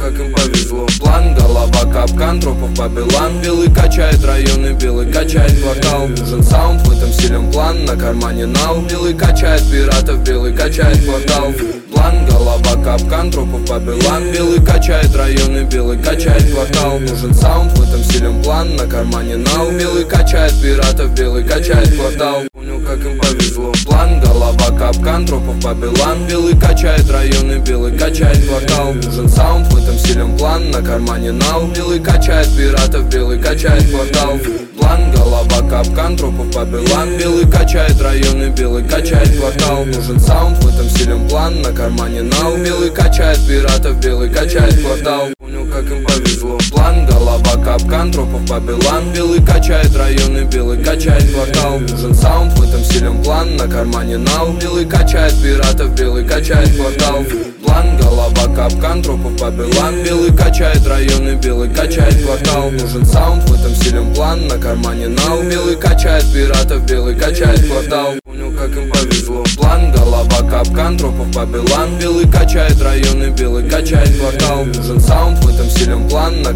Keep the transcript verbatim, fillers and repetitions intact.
как им повезло. План, голова, капкан, тропов Бабилан. Белый качает районы, белый качает квартал. Нужен саунд, в этом силен план, на кармане нал. Белый качает пиратов, белый качает квартал. План, голова, капкан, тропов Бабилан. Белый качает районы, белый качает квартал. Нужен саунд, в этом силен план, на кармане нал. Белый качает пиратов, белый качает квартал. Понял, как им повезло. План, голова, капкан, тропов Бабилан. Белый качает районы, белый качает квартал. Нужен саунд, в этом силен план, на кармане нал. Белый качает пиратов, белый качает квартал. План, голова, капкан, тропов Бабилан. Белый качает районы, белый качает квартал. Нужен саунд, в этом силен план, на кармане нал. Белый качает пиратов, белый качает квартал. Понял, как им повезло. План, голова, капкан, тропов Бабилан. Белый качает районы, белый качает квартал. Нужен саунд, в этом силен план, на кармане нал. Белый качает пиратов, белый качает квартал. План, голова, капкан, тропов Бабилан. Белый качает районы, белый качает квартал. Нужен саунд, в этом силен план, на кармане нал. Белый качает пиратов, белый качает квартал. Понял, как им повезло. План, голова, капкан, тропов Бабилан. Белый качает районы, белый качает квартал. Нужен саунд, в этом силен план, на